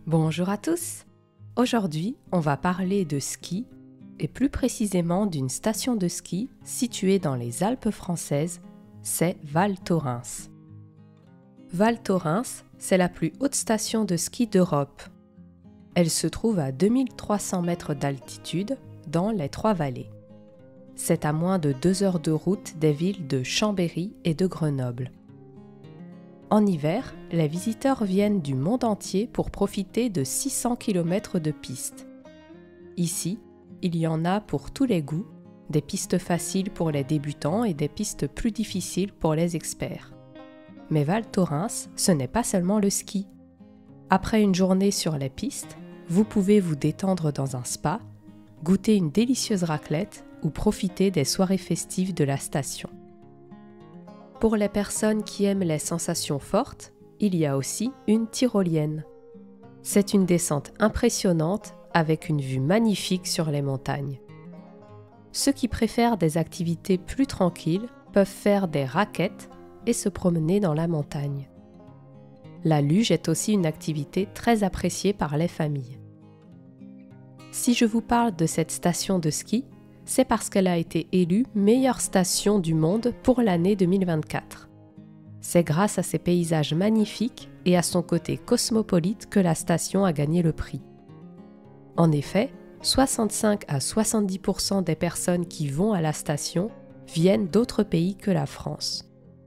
Bonjour à tous! Aujourd'hui, on va parler de ski et plus précisément d'une station de ski située dans les Alpes françaises, c'est Val Thorens. Val Thorens, c'est la plus haute station de ski d'Europe. Elle se trouve à 2300 mètres d'altitude dans les Trois-Vallées. C'est à moins de 2 heures de route des villes de Chambéry et de Grenoble. En hiver, les visiteurs viennent du monde entier pour profiter de 600 km de pistes. Ici, il y en a pour tous les goûts, des pistes faciles pour les débutants et des pistes plus difficiles pour les experts. Mais Val Thorens, ce n'est pas seulement le ski. Après une journée sur les pistes, vous pouvez vous détendre dans un spa, goûter une délicieuse raclette ou profiter des soirées festives de la station. Pour les personnes qui aiment les sensations fortes, il y a aussi une tyrolienne. C'est une descente impressionnante avec une vue magnifique sur les montagnes. Ceux qui préfèrent des activités plus tranquilles peuvent faire des raquettes et se promener dans la montagne. La luge est aussi une activité très appréciée par les familles. Si je vous parle de cette station de ski, c'est parce qu'elle a été élue meilleure station du monde pour l'année 2024. C'est grâce à ses paysages magnifiques et à son côté cosmopolite que la station a gagné le prix. En effet, 65 à 70% des personnes qui vont à la station viennent d'autres pays que la France.